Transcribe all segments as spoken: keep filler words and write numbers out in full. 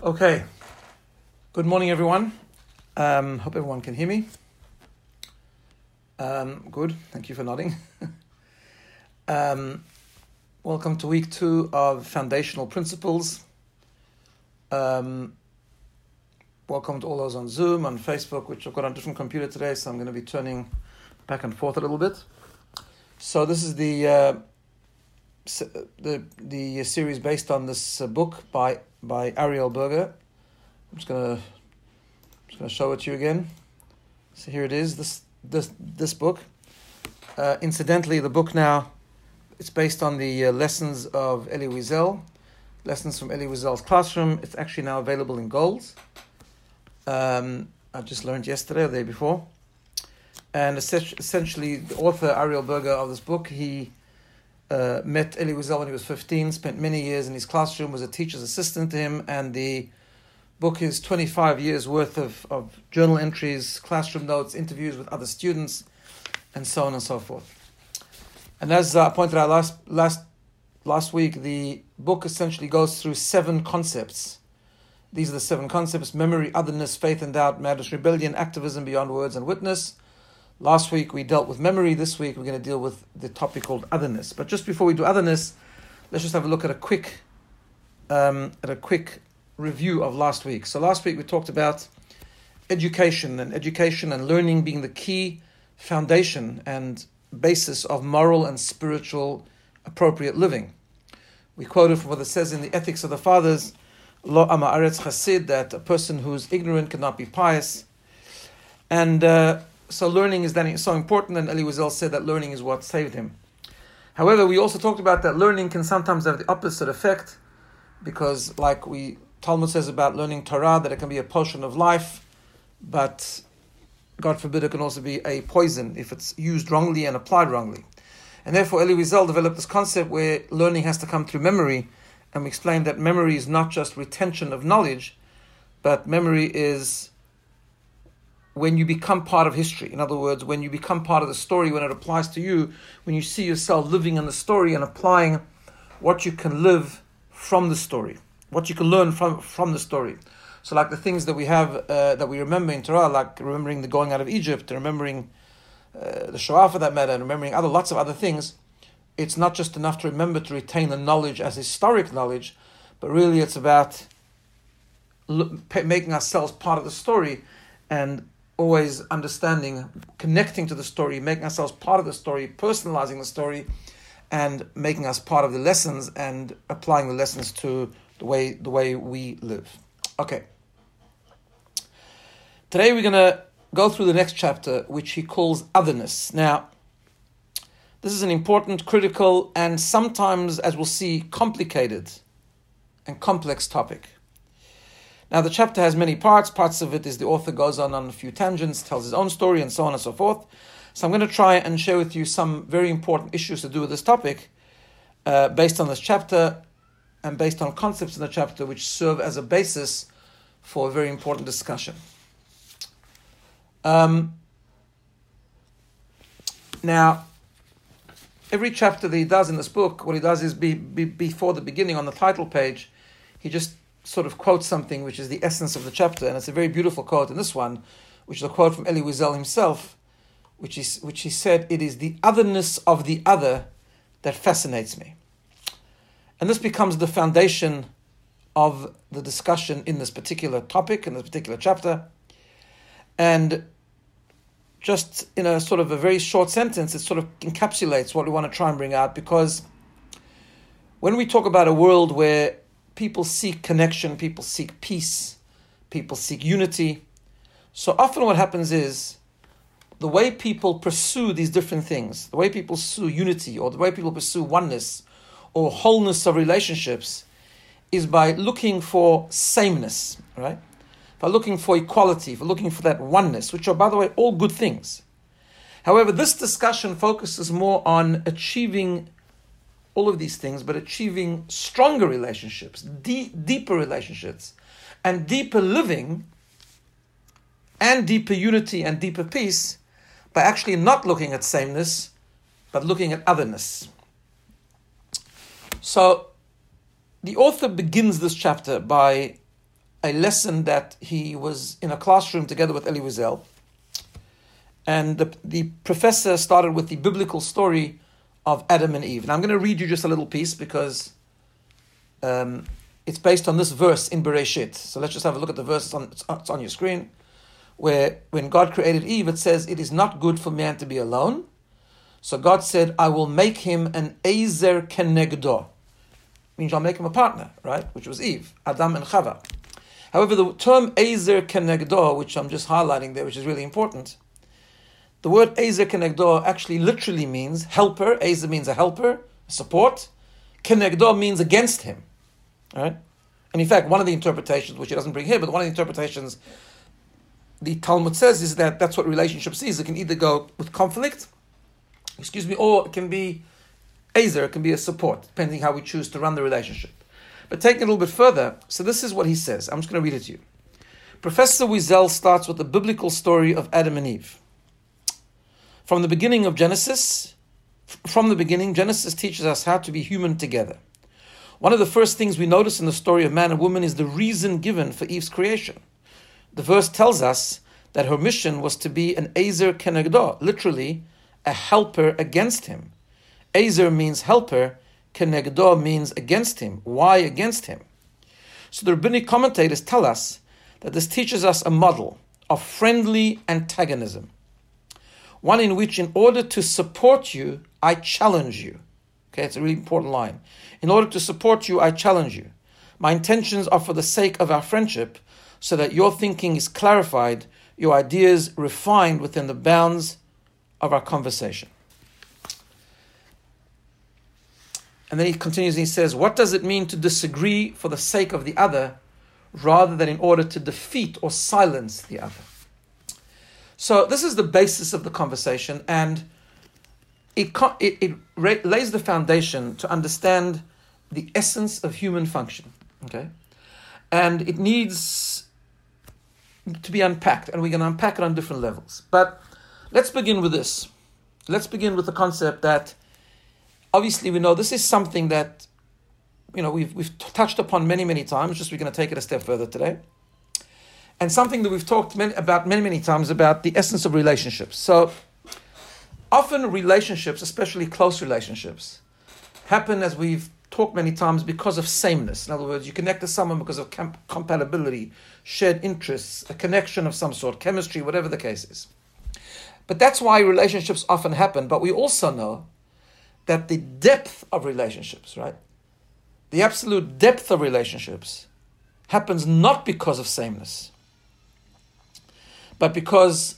Okay, good morning everyone. Um, hope everyone can hear me. Um, good, thank you for nodding. um, welcome to week two of Foundational Principles. Um, welcome to all those on Zoom, on Facebook, which I've got on a different computer today, so I'm going to be turning back and forth a little bit. So this is the uh, the the series based on this uh, book by by Ariel Berger. I'm just gonna just gonna show it to you again. So here it is. This this this book. Uh, incidentally, the book now it's based on the uh, lessons of Elie Wiesel, lessons from Elie Wiesel's classroom. It's actually now available in gold. Um, I just learned yesterday or the day before, and essentially the author Ariel Berger of this book he. Uh, met Elie Wiesel when he was fifteen, spent many years in his classroom, was a teacher's assistant to him, and the book is twenty-five years worth of, of journal entries, classroom notes, interviews with other students, and so on and so forth. And as I pointed out last last last week, the book essentially goes through seven concepts. These are the seven concepts: memory, otherness, faith and doubt, madness, rebellion, activism beyond words, and witness. Last week we dealt with memory. This week we're going to deal with the topic called otherness. But just before we do otherness, let's just have a look at a quick, um, at a quick review of last week. So last week we talked about education and education and learning being the key foundation and basis of moral and spiritual appropriate living. We quoted from what it says in the Ethics of the Fathers, Lo Am Haaretz Chasid, that a person who's ignorant cannot be pious, and. Uh, So learning is then so important, and Elie Wiesel said that learning is what saved him. However, we also talked about that learning can sometimes have the opposite effect, because like we Talmud says about learning Torah, that it can be a potion of life, but God forbid it can also be a poison if it's used wrongly and applied wrongly. And therefore Elie Wiesel developed this concept where learning has to come through memory, and we explained that memory is not just retention of knowledge, but memory is when you become part of history. In other words, when you become part of the story, when it applies to you, when you see yourself living in the story and applying what you can live from the story, what you can learn from, from the story. So like the things that we have, uh, that we remember in Torah, like remembering the going out of Egypt, remembering uh, the Shoah for that matter, and remembering other lots of other things, it's not just enough to remember to retain the knowledge as historic knowledge, but really it's about l- making ourselves part of the story and always understanding, connecting to the story, making ourselves part of the story, personalizing the story, and making us part of the lessons and applying the lessons to the way the way we live. Okay. Today we're going to go through the next chapter, which he calls otherness. Now, this is an important, critical, and sometimes, as we'll see, complicated and complex topic. Now, the chapter has many parts. Parts of it is the author goes on on a few tangents, tells his own story, and so on and so forth. So I'm going to try and share with you some very important issues to do with this topic uh, based on this chapter and based on concepts in the chapter which serve as a basis for a very important discussion. Um, now, every chapter that he does in this book, what he does is be, be, before the beginning on the title page, he just sort of quotes something which is the essence of the chapter, and it's a very beautiful quote in this one, which is a quote from Elie Wiesel himself, which is which he said, "It is the otherness of the other that fascinates me." And this becomes the foundation of the discussion in this particular topic, in this particular chapter. And just in a sort of a very short sentence, it sort of encapsulates what we want to try and bring out, because when we talk about a world where people seek connection, people seek peace, people seek unity. So often what happens is the way people pursue these different things, the way people pursue unity, or the way people pursue oneness or wholeness of relationships, is by looking for sameness, right? By looking for equality, for looking for that oneness, which are, by the way, all good things. However, this discussion focuses more on achieving all of these things, but achieving stronger relationships, deep, deeper relationships, and deeper living, and deeper unity and deeper peace, by actually not looking at sameness, but looking at otherness. So, the author begins this chapter by a lesson that he was in a classroom together with Elie Wiesel. And the, the professor started with the biblical story of Adam and Eve. And I'm going to read you just a little piece because um, it's based on this verse in Bereshit. So let's just have a look at the verse. It's on, it's, it's on your screen. Where when God created Eve, it says, "It is not good for man to be alone. So God said, I will make him an Ezer Kenegdo." Means I'll make him a partner, right? Which was Eve, Adam and Chava. However, the term Ezer Kenegdo, which I'm just highlighting there, which is really important, the word Ezer Kenegdo actually literally means helper. Ezer means a helper, a support. Kenegdo means against him, right? And in fact, one of the interpretations, which it doesn't bring here, but one of the interpretations the Talmud says is that that's what relationships is. It can either go with conflict, excuse me, or it can be Ezer, it can be a support, depending how we choose to run the relationship. But taking it a little bit further, so this is what he says. I'm just going to read it to you. Professor Wiesel starts with the biblical story of Adam and Eve. From the beginning of Genesis, from the beginning, Genesis teaches us how to be human together. One of the first things we notice in the story of man and woman is the reason given for Eve's creation. The verse tells us that her mission was to be an Ezer Kenegdo, literally a helper against him. Ezer means helper, Kenegdo means against him. Why against him? So the rabbinic commentators tell us that this teaches us a model of friendly antagonism. One in which, in order to support you, I challenge you. Okay, it's a really important line. In order to support you, I challenge you. My intentions are for the sake of our friendship, so that your thinking is clarified, your ideas refined within the bounds of our conversation. And then he continues and he says, what does it mean to disagree for the sake of the other, rather than in order to defeat or silence the other? So this is the basis of the conversation, and it, it, it lays the foundation to understand the essence of human function. Okay, and it needs to be unpacked, and we're going to unpack it on different levels. But let's begin with this. Let's begin with the concept that obviously we know this is something that, you know, we've we've touched upon many, many times, just we're going to take it a step further today. And something that we've talked many, about many, many times about the essence of relationships. So often relationships, especially close relationships, happen, as we've talked many times, because of sameness. In other words, you connect to someone because of com- compatibility, shared interests, a connection of some sort, chemistry, whatever the case is. But that's why relationships often happen. But we also know that the depth of relationships, right? The absolute depth of relationships happens not because of sameness, but because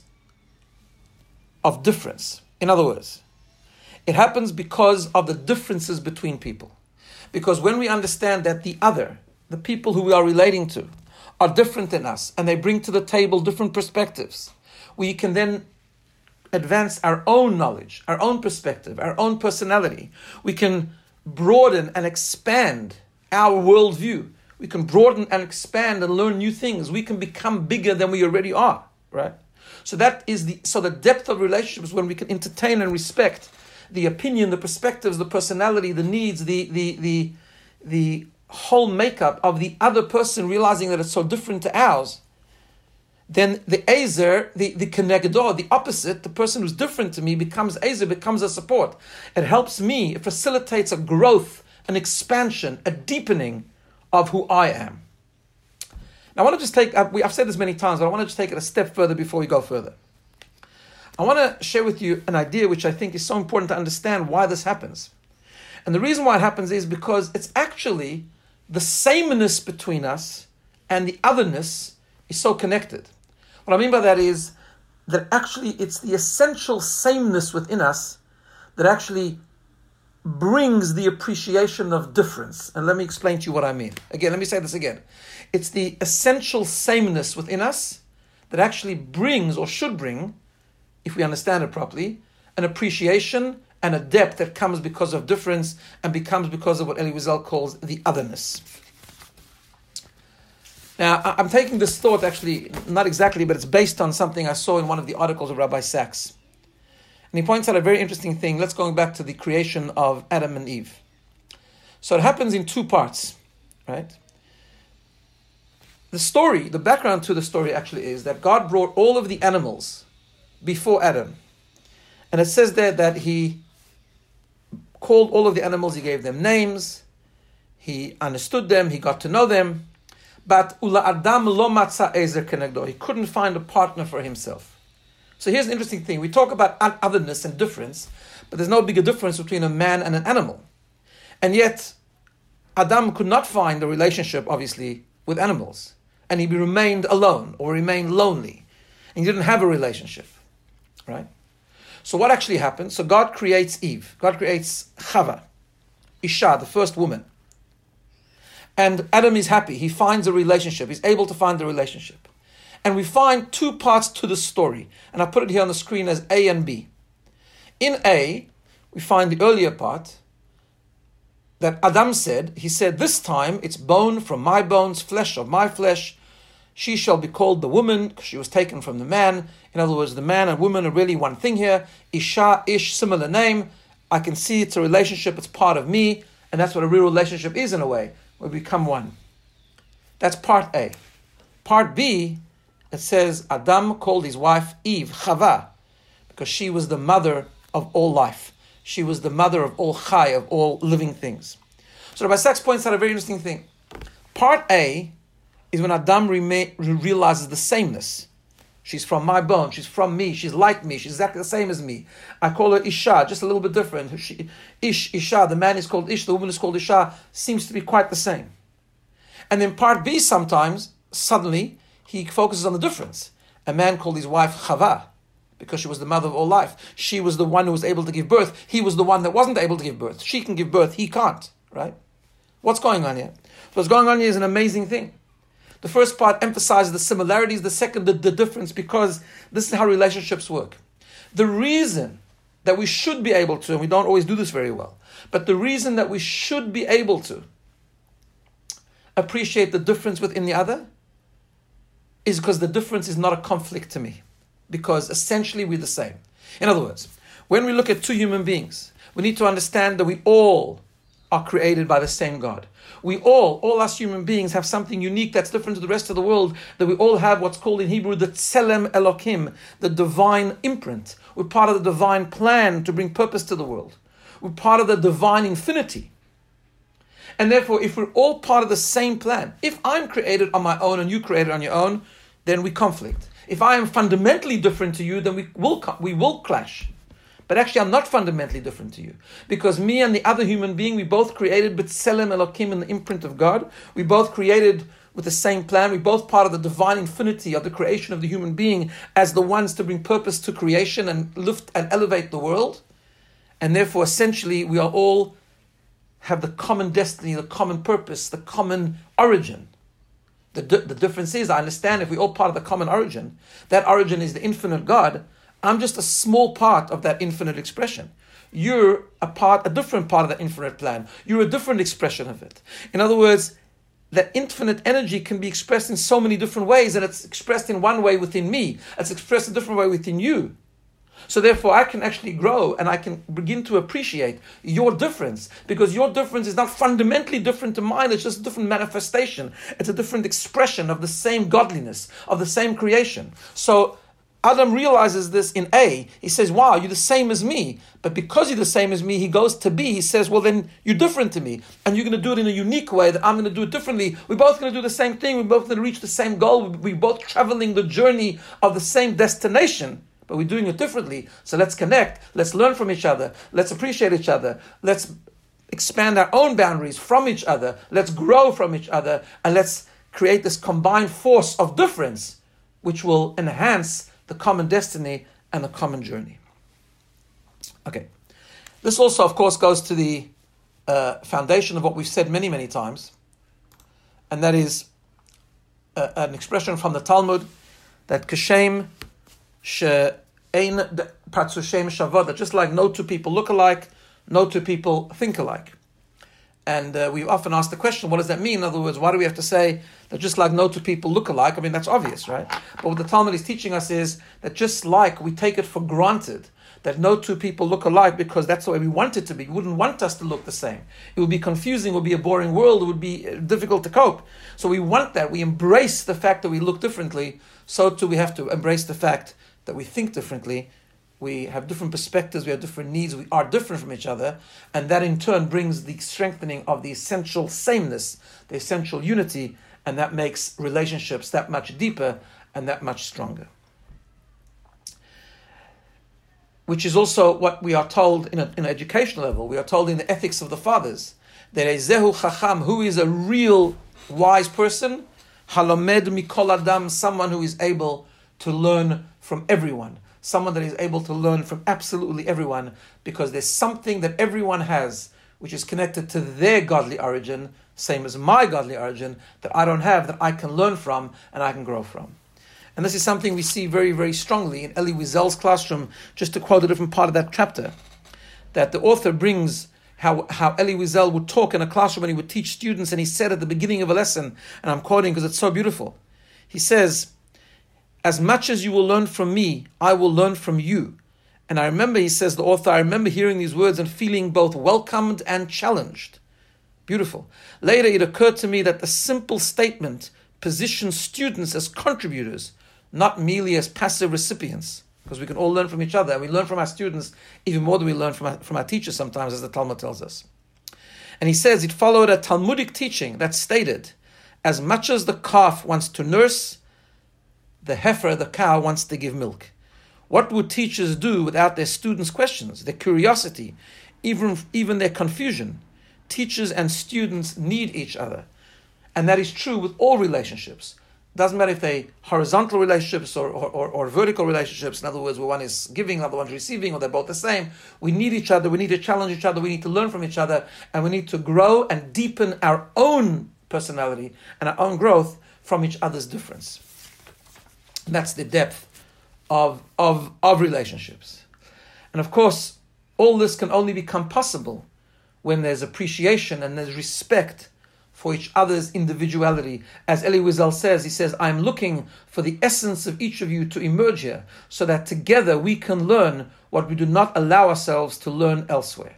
of difference. In other words, it happens because of the differences between people. Because when we understand that the other, the people who we are relating to, are different than us, and they bring to the table different perspectives, we can then advance our own knowledge, our own perspective, our own personality. We can broaden and expand our worldview. We can broaden and expand and learn new things. We can become bigger than we already are, right? So that is the so the depth of relationships, when we can entertain and respect the opinion, the perspectives, the personality, the needs, the the the the whole makeup of the other person, realizing that it's so different to ours, then the Ezer, the, the Kenegdo, the opposite, the person who's different to me, becomes Ezer, becomes a support. It helps me, it facilitates a growth, an expansion, a deepening of who I am. Now I want to just take, I've said this many times, but I want to just take it a step further before we go further. I want to share with you an idea which I think is so important to understand why this happens. And the reason why it happens is because it's actually the sameness between us and the otherness is so connected. What I mean by that is that actually it's the essential sameness within us that actually brings the appreciation of difference. And let me explain to you what I mean. Again, let me say this again. It's the essential sameness within us that actually brings, or should bring, if we understand it properly, an appreciation and a depth that comes because of difference and becomes because of what Elie Wiesel calls the otherness. Now, I'm taking this thought actually, not exactly, but it's based on something I saw in one of the articles of Rabbi Sachs. And he points out a very interesting thing. Let's go back to the creation of Adam and Eve. So it happens in two parts, right? the story, the background to the story actually is that God brought all of the animals before Adam. And it says there that he called all of the animals, he gave them names, he understood them, he got to know them. But Ula Adam lo matza ezer kenegdo. He couldn't find a partner for himself. So here's an interesting thing. We talk about otherness and difference, but there's no bigger difference between a man and an animal. And yet, Adam could not find a relationship, obviously, with animals. And he remained alone, or remained lonely. And he didn't have a relationship. Right? So what actually happened? So God creates Eve. God creates Chava, Isha, the first woman. And Adam is happy. He finds a relationship. He's able to find the relationship. And we find two parts to the story. And I put it here on the screen as A and B. In A, we find the earlier part that Adam said, he said, this time it's bone from my bones, flesh of my flesh. She shall be called the woman, because she was taken from the man. In other words, the man and woman are really one thing here. Isha, Ish, similar name. I can see it's a relationship, it's part of me. And that's what a real relationship is in a way. We become one. That's part A. Part B, it says Adam called his wife Eve, Chava, because she was the mother of all life. She was the mother of all chai, of all living things. So Rabbi Sachs points out a very interesting thing. Part A is when Adam rema- realizes the sameness. She's from my bone, she's from me, she's like me, she's exactly the same as me. I call her Isha, just a little bit different. She, Ish, Isha, the man is called Ish, the woman is called Isha, seems to be quite the same. And in part B, sometimes, suddenly, he focuses on the difference. A man called his wife Chava, because she was the mother of all life. She was the one who was able to give birth. He was the one that wasn't able to give birth. She can give birth, he can't, right? What's going on here? What's going on here is an amazing thing. The first part emphasizes the similarities, the second, the, the difference, because this is how relationships work. The reason that we should be able to, and we don't always do this very well, but the reason that we should be able to appreciate the difference within the other is because the difference is not a conflict to me, because essentially we're the same. In other words, when we look at two human beings, we need to understand that we all are created by the same God. We all, all us human beings have something unique that's different to the rest of the world, that we all have what's called in Hebrew the Tselem Elokim, the divine imprint. We're part of the divine plan to bring purpose to the world. We're part of the divine infinity. And therefore, if we're all part of the same plan, if I'm created on my own and you created on your own, then we conflict. If I am fundamentally different to you, then we will we will clash. But actually, I'm not fundamentally different to you. Because me and the other human being, we both created B'Tselem Elokim in the imprint of God. We both created with the same plan. We're both part of the divine infinity of the creation of the human being as the ones to bring purpose to creation and lift and elevate the world. And therefore, essentially, we are all have the common destiny, the common purpose, the common origin. The, the difference is, I understand if we're all part of the common origin, that origin is the infinite God. I'm just a small part of that infinite expression. You're a part, a different part of that infinite plan. You're a different expression of it. In other words, that infinite energy can be expressed in so many different ways, and it's expressed in one way within me. It's expressed a different way within you. So therefore, I can actually grow and I can begin to appreciate your difference, because your difference is not fundamentally different to mine. It's just a different manifestation. It's a different expression of the same godliness, of the same creation. So Adam realizes this in A. He says, wow, you're the same as me. But because you're the same as me, he goes to B. He says, well, then you're different to me. And you're going to do it in a unique way that I'm going to do it differently. We're both going to do the same thing. We're both going to reach the same goal. We're both traveling the journey of the same destination. But we're doing it differently. So let's connect. Let's learn from each other. Let's appreciate each other. Let's expand our own boundaries from each other. Let's grow from each other. And let's create this combined force of difference, which will enhance the common destiny and the common journey. Okay. This also, of course, goes to the uh, foundation of what we've said many, many times. And that is uh, an expression from the Talmud that Kashem She'ein Patzushem Shavod, that just like no two people look alike, no two people think alike. And uh, we often ask the question, what does that mean? In other words, why do we have to say that just like no two people look alike? I mean, that's obvious, right? But what the Talmud is teaching us is that just like we take it for granted that no two people look alike because that's the way we want it to be. We wouldn't want us to look the same. It would be confusing, it would be a boring world, it would be difficult to cope. So we want that. We embrace the fact that we look differently. So too we have to embrace the fact that we think differently. We have different perspectives, we have different needs, we are different from each other, and that in turn brings the strengthening of the essential sameness, the essential unity, and that makes relationships that much deeper and that much stronger. Which is also what we are told in, a, in an educational level. We are told in the ethics of the fathers that a zehu chacham, who is a real wise person, halomed mikol adam, someone who is able to learn from everyone, someone that is able to learn from absolutely everyone, because there's something that everyone has which is connected to their godly origin, same as my godly origin, that I don't have, that I can learn from and I can grow from. And this is something we see very, very strongly in Elie Wiesel's classroom, just to quote a different part of that chapter, that the author brings how, how Elie Wiesel would talk in a classroom when he would teach students, and he said at the beginning of a lesson, and I'm quoting because it's so beautiful, he says, as much as you will learn from me, I will learn from you. And I remember, he says, the author, I remember hearing these words and feeling both welcomed and challenged. Beautiful. Later, it occurred to me that the simple statement positions students as contributors, not merely as passive recipients, because we can all learn from each other, and we learn from our students even more than we learn from our, from our teachers sometimes, as the Talmud tells us. And he says it followed a Talmudic teaching that stated, as much as the calf wants to nurse, the heifer, the cow, wants to give milk. What would teachers do without their students' questions, their curiosity, even, even their confusion? Teachers and students need each other. And that is true with all relationships. Doesn't matter if they horizontal relationships or, or, or, or vertical relationships, in other words, where one is giving, the other one is receiving, or they're both the same. We need each other, we need to challenge each other, we need to learn from each other, and we need to grow and deepen our own personality and our own growth from each other's difference. And that's the depth of, of, of relationships. And of course, all this can only become possible when there's appreciation and there's respect for each other's individuality. As Elie Wiesel says, he says, I'm looking for the essence of each of you to emerge here, so that together we can learn what we do not allow ourselves to learn elsewhere.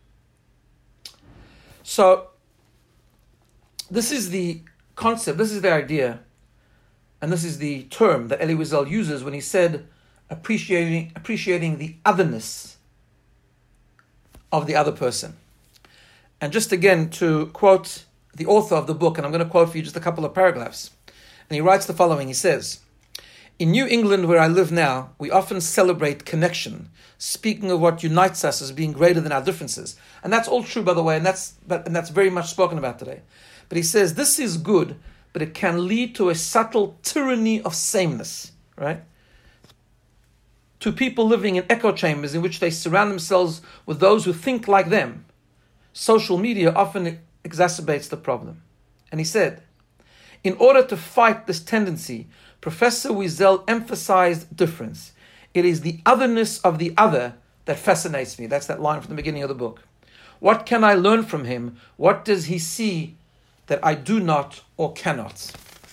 So, this is the concept, this is the idea, and this is the term that Elie Wiesel uses when he said appreciating, appreciating the otherness of the other person. And just again to quote the author of the book, and I'm going to quote for you just a couple of paragraphs. And he writes the following, he says, in New England, where I live now, we often celebrate connection, speaking of what unites us as being greater than our differences. And that's all true, by the way, and that's, and that's very much spoken about today. But he says, this is good, but it can lead to a subtle tyranny of sameness, right? To people living in echo chambers in which they surround themselves with those who think like them. Social media often exacerbates the problem. And he said, in order to fight this tendency, Professor Wiesel emphasized difference. It is the otherness of the other that fascinates me. That's that line from the beginning of the book. What can I learn from him? What does he see that I do not or cannot?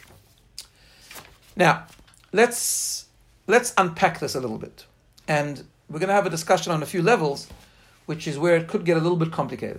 Now, let's let's unpack this a little bit. And we're going to have a discussion on a few levels, which is where it could get a little bit complicated.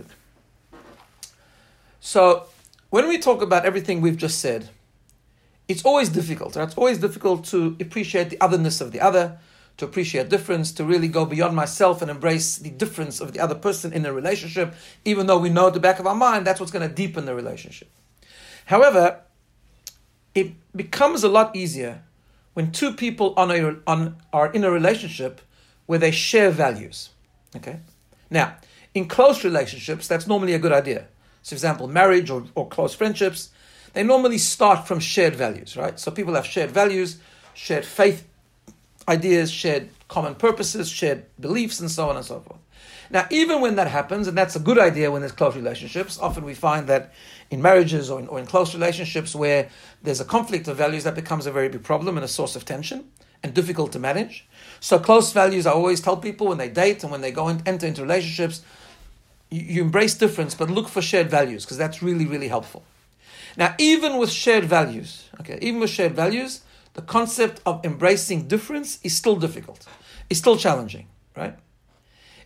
So, when we talk about everything we've just said, it's always difficult. Right? It's always difficult to appreciate the otherness of the other, to appreciate difference, to really go beyond myself and embrace the difference of the other person in a relationship, even though we know at the back of our mind that's what's going to deepen the relationship. However, it becomes a lot easier when two people on a, on, are in a relationship where they share values. Okay. Now, in close relationships, that's normally a good idea. So, for example, marriage or, or close friendships, they normally start from shared values, right? So people have shared values, shared faith ideas, shared common purposes, shared beliefs, and so on and so forth. Now, even when that happens, and that's a good idea when there's close relationships, often we find that in marriages or in, or in close relationships where there's a conflict of values, that becomes a very big problem and a source of tension and difficult to manage. So close values, I always tell people when they date and when they go and enter into relationships, you, you embrace difference, but look for shared values, because that's really, really helpful. Now, even with shared values, okay, even with shared values, the concept of embracing difference is still difficult. It's still challenging, right?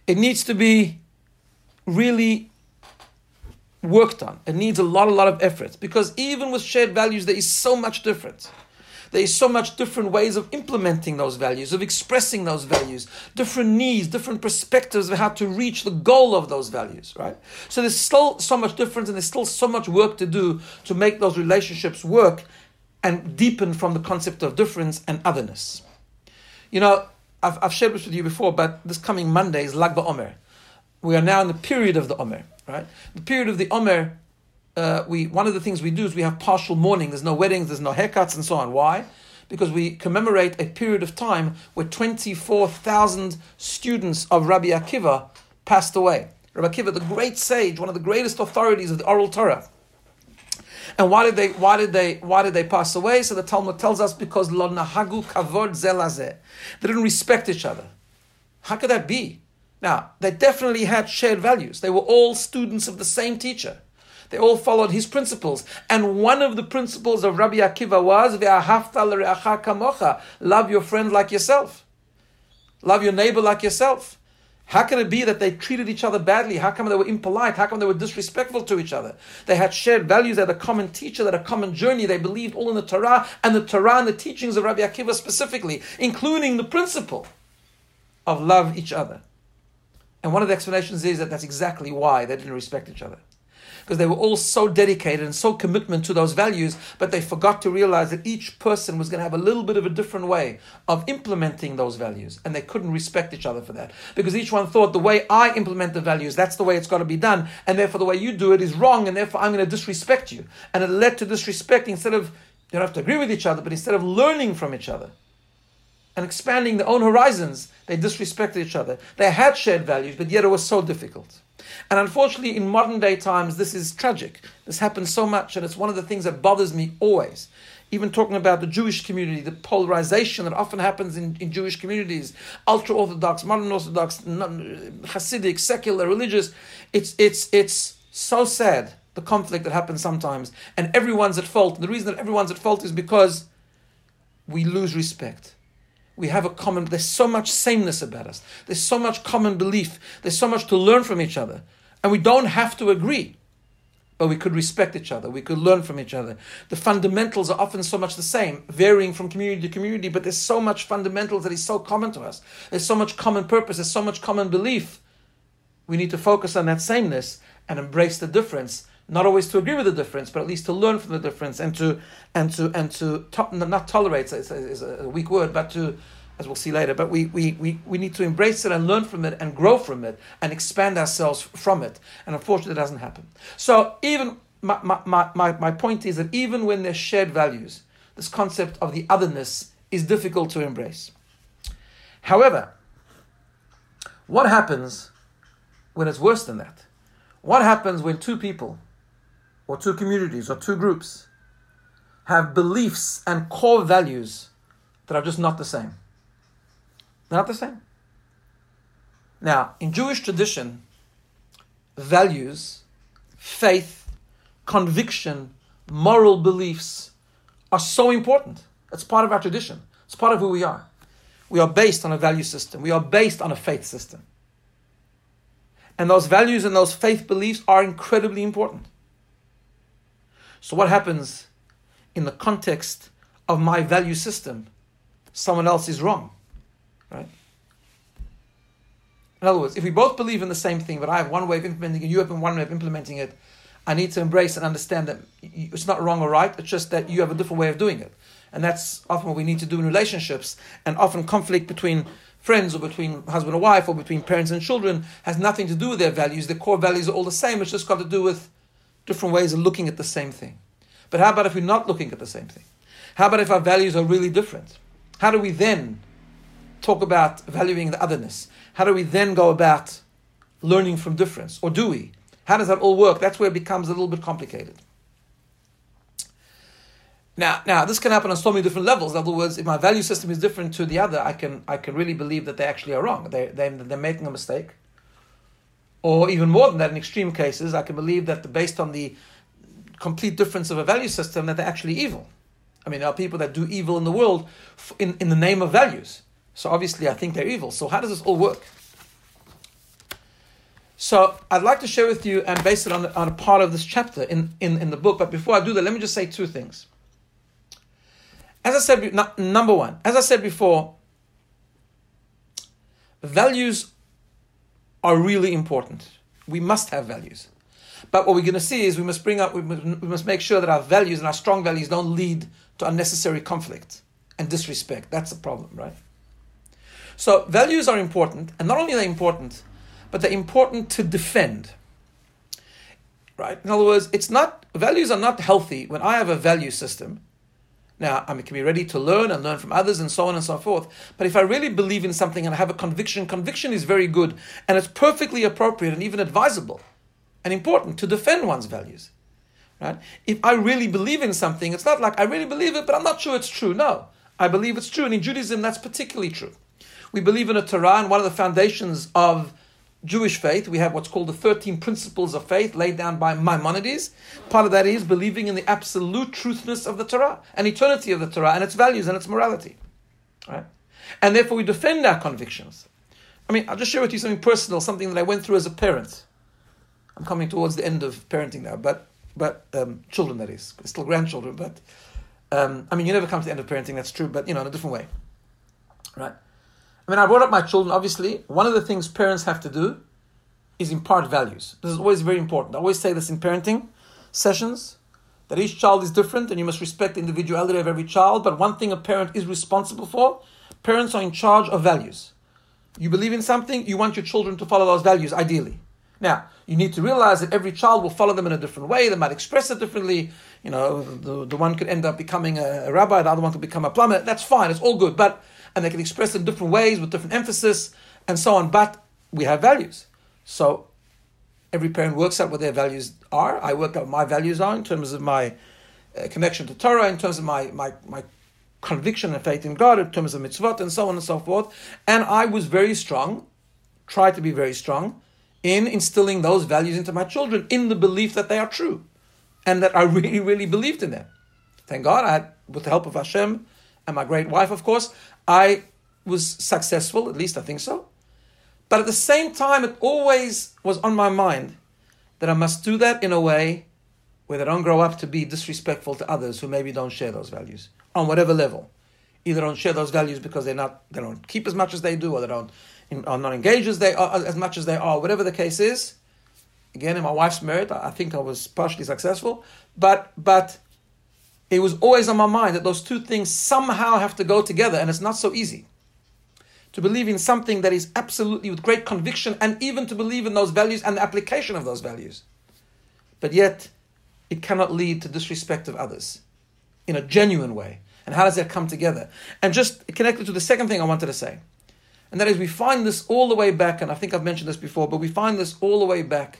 It needs to be really worked on. It needs a lot, a lot of effort, because even with shared values, there is so much difference. There is so much different ways of implementing those values, of expressing those values, different needs, different perspectives of how to reach the goal of those values, right? So there's still so much difference, and there's still so much work to do to make those relationships work and deepen from the concept of difference and otherness. You know, I've, I've shared this with you before, but this coming Monday is Lag BaOmer. We are now in the period of the Omer, right? The period of the Omer, uh, we one of the things we do is we have partial mourning. There's no weddings, there's no haircuts, and so on. Why? Because we commemorate a period of time where twenty-four thousand students of Rabbi Akiva passed away. Rabbi Akiva, the great sage, one of the greatest authorities of the oral Torah. And why did they? Why did they? Why did they pass away? So the Talmud tells us because lo nahagu kavod zel hazeh. They didn't respect each other. How could that be? Now, they definitely had shared values. They were all students of the same teacher. They all followed his principles. And one of the principles of Rabbi Akiva was, Ve'ahavta l're'acha kamocha, love your friend like yourself. Love your neighbor like yourself. How can it be that they treated each other badly? How come they were impolite? How come they were disrespectful to each other? They had shared values, they had a common teacher, they had a common journey, they believed all in the Torah, and the Torah and the teachings of Rabbi Akiva specifically, including the principle of love each other. And one of the explanations is that that's exactly why they didn't respect each other. Because they were all so dedicated and so commitment to those values, but they forgot to realize that each person was going to have a little bit of a different way of implementing those values. And they couldn't respect each other for that. Because each one thought, the way I implement the values, that's the way it's got to be done. And therefore the way you do it is wrong, and therefore I'm going to disrespect you. And it led to disrespect. Instead of, you don't have to agree with each other, but instead of learning from each other and expanding their own horizons, they disrespected each other. They had shared values, but yet it was so difficult. And unfortunately, in modern day times, this is tragic. This happens so much, and it's one of the things that bothers me always. Even talking about the Jewish community, the polarization that often happens in, in Jewish communities, ultra-Orthodox, modern Orthodox, Hasidic, secular, religious, it's, it's, it's so sad, the conflict that happens sometimes, and everyone's at fault. And the reason that everyone's at fault is because we lose respect. We have a common, there's so much sameness about us. There's so much common belief. There's so much to learn from each other. And we don't have to agree, but we could respect each other. We could learn from each other. The fundamentals are often so much the same, varying from community to community, but there's so much fundamentals that is so common to us. There's so much common purpose. There's so much common belief. We need to focus on that sameness and embrace the difference. Not always to agree with the difference, but at least to learn from the difference and to and to and to, to not tolerate is a weak word, but to, as we'll see later, but we, we we we need to embrace it and learn from it and grow from it and expand ourselves from it. And unfortunately, it doesn't happen. So even my my my my point is that even when there's shared values, this concept of the otherness is difficult to embrace. However, what happens when it's worse than that? What happens when two people, or two communities, or two groups have beliefs and core values that are just not the same? They're not the same. Now, in Jewish tradition, values, faith, conviction, moral beliefs are so important. It's part of our tradition. It's part of who we are. We are based on a value system. We are based on a faith system. And those values and those faith beliefs are incredibly important. So what happens in the context of my value system? Someone else is wrong, right? In other words, if we both believe in the same thing, but I have one way of implementing it, you have one way of implementing it, I need to embrace and understand that it's not wrong or right, it's just that you have a different way of doing it. And that's often what we need to do in relationships, and often conflict between friends or between husband or wife or between parents and children has nothing to do with their values. The core values are all the same. It's just got to do with different ways of looking at the same thing. But how about if we're not looking at the same thing? How about if our values are really different? How do we then talk about valuing the otherness? How do we then go about learning from difference? Or do we? How does that all work? That's where it becomes a little bit complicated. Now, now this can happen on so many different levels. In other words, if my value system is different to the other, I can I can really believe that they actually are wrong. They, they, they're making a mistake. Or even more than that, in extreme cases, I can believe that based on the complete difference of a value system, that they're actually evil. I mean, there are people that do evil in the world in, in the name of values. So obviously I think they're evil. So how does this all work? So I'd like to share with you and base it on, on a part of this chapter in, in, in the book. But before I do that, let me just say two things. As I said, number one, as I said before, values are really important. We must have values. But what we're going to see is we must bring up, we must, we must make sure that our values and our strong values don't lead to unnecessary conflict and disrespect. That's the problem, right? So values are important, and not only are they important, but they're important to defend. Right? In other words, it's not values are not healthy when I have a value system. Now, I can be ready to learn and learn from others and so on and so forth. But if I really believe in something and I have a conviction, conviction is very good, and it's perfectly appropriate and even advisable and important to defend one's values. Right? If I really believe in something, it's not like I really believe it, but I'm not sure it's true. No, I believe it's true. And in Judaism, that's particularly true. We believe in a Torah, and one of the foundations of Jewish faith, we have what's called the thirteen principles of faith laid down by Maimonides. Part of that is believing in the absolute truthness of the Torah and eternity of the Torah and its values and its morality. Right? And therefore we defend our convictions. I mean, I'll just share with you something personal, something that I went through as a parent. I'm coming towards the end of parenting now, but but um, children, that is. Still grandchildren, but um, I mean, you never come to the end of parenting, that's true, but you know, in a different way. Right? I mean, I brought up my children, obviously. One of the things parents have to do is impart values. This is always very important. I always say this in parenting sessions, that each child is different and you must respect the individuality of every child. But one thing a parent is responsible for, parents are in charge of values. You believe in something, you want your children to follow those values, ideally. Now, you need to realize that every child will follow them in a different way. They might express it differently. You know, the, the one could end up becoming a, a rabbi, the other one could become a plumber. That's fine, it's all good. But and they can express it in different ways with different emphasis and so on. But we have values. So every parent works out what their values are. I work out what my values are in terms of my uh, connection to Torah, in terms of my, my, my conviction and faith in God, in terms of mitzvot and so on and so forth. And I was very strong, tried to be very strong, in instilling those values into my children in the belief that they are true and that I really, really believed in them. Thank God, I had, with the help of Hashem and my great wife, of course, I was successful, at least I think so. But at the same time, it always was on my mind that I must do that in a way where they don't grow up to be disrespectful to others who maybe don't share those values on whatever level. Either don't share those values because they're not, they don't keep as much as they do, or they don't are not engaged as they are, as much as they are, whatever the case is. Again, in my wife's merit, I think I was partially successful, but but. It was always on my mind that those two things somehow have to go together, and it's not so easy. To believe in something that is absolutely with great conviction, and even to believe in those values and the application of those values. But yet, it cannot lead to disrespect of others in a genuine way. And how does that come together? And just connected to the second thing I wanted to say, and that is we find this all the way back, and I think I've mentioned this before, but we find this all the way back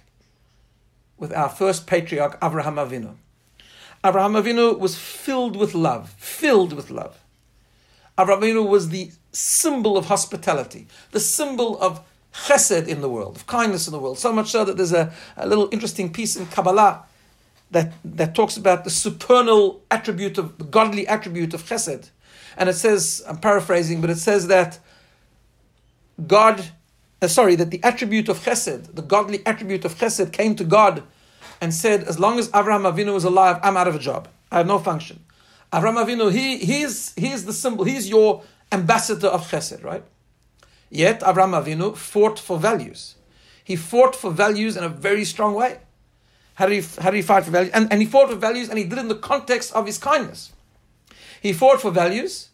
with our first patriarch, Avraham Avinu. Avraham Avinu was filled with love, filled with love. Avraham Avinu was the symbol of hospitality, the symbol of chesed in the world, of kindness in the world. So much so that there's a, a little interesting piece in Kabbalah that, that talks about the supernal attribute of, the godly attribute of chesed. And it says, I'm paraphrasing, but it says that God, uh, sorry, that the attribute of chesed, the godly attribute of chesed came to God and said, as long as Avraham Avinu is alive, I'm out of a job. I have no function. Avraham Avinu, he, he's, he's the symbol, he's your ambassador of chesed, right? Yet, Avraham Avinu fought for values. He fought for values in a very strong way. How did he, how did he fight for values? And, and he fought for values, and he did it in the context of his kindness. He fought for values.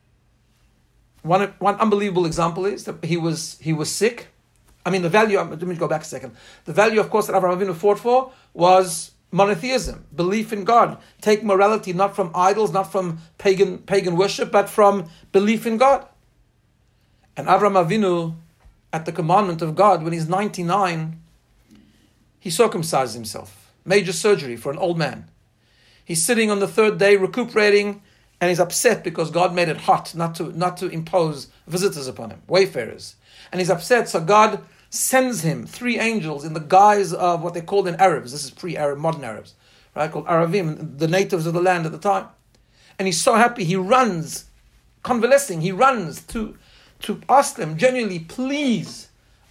One, one unbelievable example is that he was, he was sick. I mean, the value, let me go back a second. The value, of course, that Avraham Avinu fought for was monotheism, belief in God. Take morality not from idols, not from pagan pagan worship, but from belief in God. And Avraham Avinu, at the commandment of God, when he's ninety-nine, he circumcised himself. Major surgery for an old man. He's sitting on the third day recuperating, and he's upset because God made it hot not to, not to impose visitors upon him, wayfarers. And he's upset, so God sends him three angels in the guise of what they called in Arabs. This is pre-Arab, modern Arabs, right? Called Aravim, the natives of the land at the time. And he's so happy, he runs, convalescing, he runs to, to ask them genuinely, please,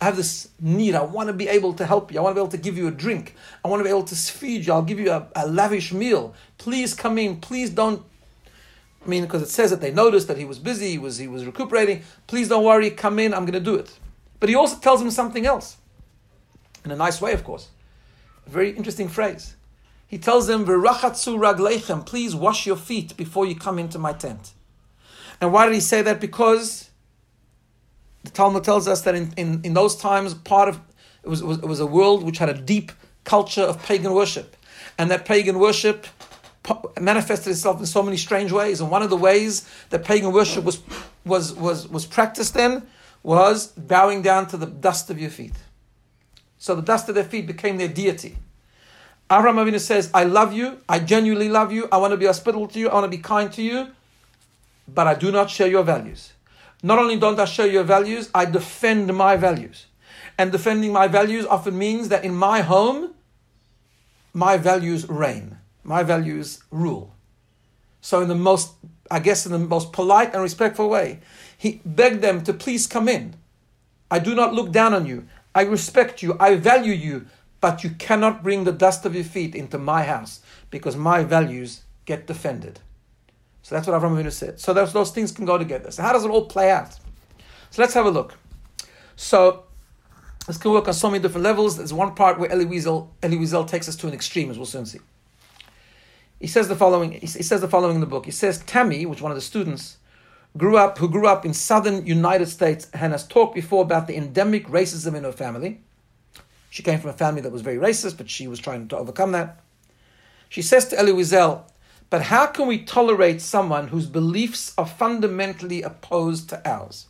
I have this need. I want to be able to help you. I want to be able to give you a drink. I want to be able to feed you. I'll give you a, a lavish meal. Please come in. Please don't. I mean, because it says that they noticed that he was busy. He was he was recuperating. Please don't worry. Come in. I'm going to do it. But he also tells him something else, in a nice way, of course. A very interesting phrase. He tells them, "V'rachatzu ragleichem." Please wash your feet before you come into my tent. And why did he say that? Because the Talmud tells us that in, in, in those times, part of it was, it was it was a world which had a deep culture of pagan worship, and that pagan worship manifested itself in so many strange ways. And one of the ways that pagan worship was was was was practiced then was bowing down to the dust of your feet. So the dust of their feet became their deity. Avraham Avinu says, "I love you. I genuinely love you. I want to be hospitable to you. I want to be kind to you, but I do not share your values. Not only don't I share your values, I defend my values. And defending my values often means that in my home, my values reign. My values rule." So in the most, I guess in the most polite and respectful way, he begged them to please come in. I do not look down on you. I respect you. I value you. But you cannot bring the dust of your feet into my house because my values get defended. So that's what Avraham Avinu said. So those, those things can go together. So how does it all play out? So let's have a look. So this can work on so many different levels. There's one part where Elie Wiesel, Elie Wiesel takes us to an extreme, as we'll soon see. He says the following. He says the following in the book. He says Tammy, which is one of the students, grew up who grew up in southern United States and has talked before about the endemic racism in her family. She came from a family that was very racist, but she was trying to overcome that. She says to Elie Wiesel, "But how can we tolerate someone whose beliefs are fundamentally opposed to ours?"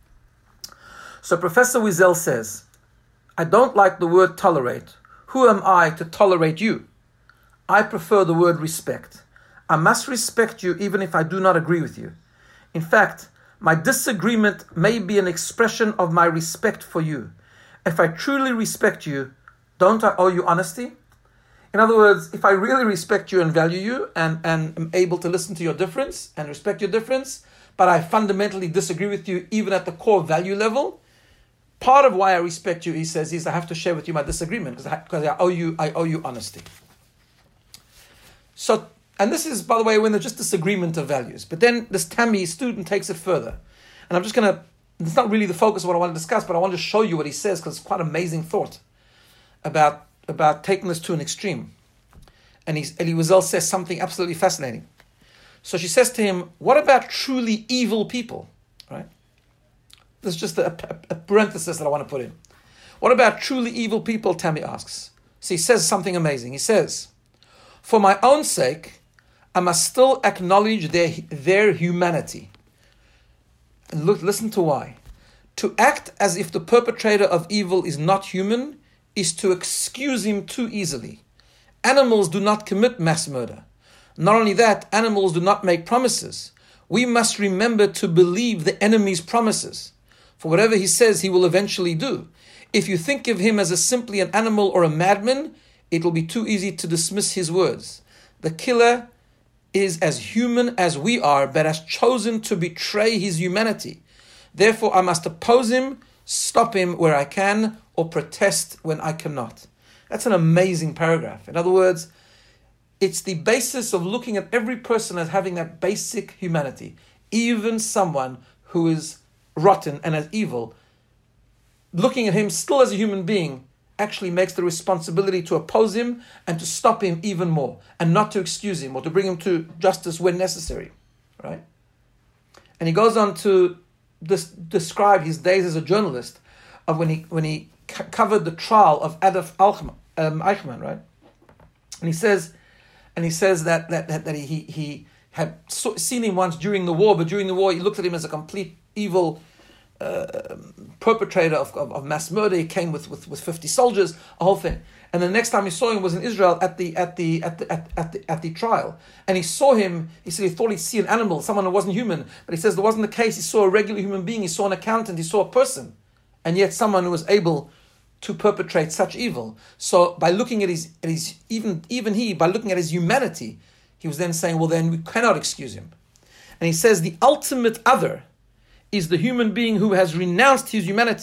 So Professor Wiesel says, "I don't like the word tolerate. Who am I to tolerate you? I prefer the word respect. I must respect you even if I do not agree with you. In fact, my disagreement may be an expression of my respect for you. If I truly respect you, don't I owe you honesty? In other words, if I really respect you and value you and, and am able to listen to your difference and respect your difference, but I fundamentally disagree with you even at the core value level, part of why I respect you," he says, "is I have to share with you my disagreement because I, because I owe you I owe you honesty." So, and this is, by the way, when there's just disagreement of values. But then this Tammy student takes it further. And I'm just going to, it's not really the focus of what I want to discuss, but I want to show you what he says because it's quite amazing thought about, about taking this to an extreme. And he's, Elie Wiesel says something absolutely fascinating. So she says to him, "What about truly evil people?" Right? This is just a, a, a parenthesis that I want to put in. "What about truly evil people?" Tammy asks. So he says something amazing. He says, "For my own sake, I must still acknowledge their, their humanity." And look, listen to why. "To act as if the perpetrator of evil is not human is to excuse him too easily. Animals do not commit mass murder. Not only that, animals do not make promises. We must remember to believe the enemy's promises. For whatever he says, he will eventually do. If you think of him as a simply an animal or a madman, it will be too easy to dismiss his words. The killer is as human as we are, but has chosen to betray his humanity. Therefore, I must oppose him, stop him where I can, or protest when I cannot." That's an amazing paragraph. In other words, it's the basis of looking at every person as having that basic humanity. Even someone who is rotten and as evil, looking at him still as a human being actually makes the responsibility to oppose him and to stop him even more, and not to excuse him or to bring him to justice when necessary, right? And he goes on to this, describe his days as a journalist of when he when he c- covered the trial of Adolf Eichmann, um, Eichmann, right? And he says, and he says that that that, that he he had so, seen him once during the war, but during the war he looked at him as a complete evil Uh, perpetrator of, of, of mass murder. He came with, with, with fifty soldiers, a whole thing. And the next time he saw him was in Israel at the at the at the at, at the at the trial. And he saw him. He said he thought he'd see an animal, someone who wasn't human. But he says there wasn't the case. He saw a regular human being. He saw an accountant. He saw a person, and yet someone who was able to perpetrate such evil. So by looking at his at his even even he by looking at his humanity, he was then saying, well, then we cannot excuse him. And he says the ultimate other is the human being who has renounced his humanity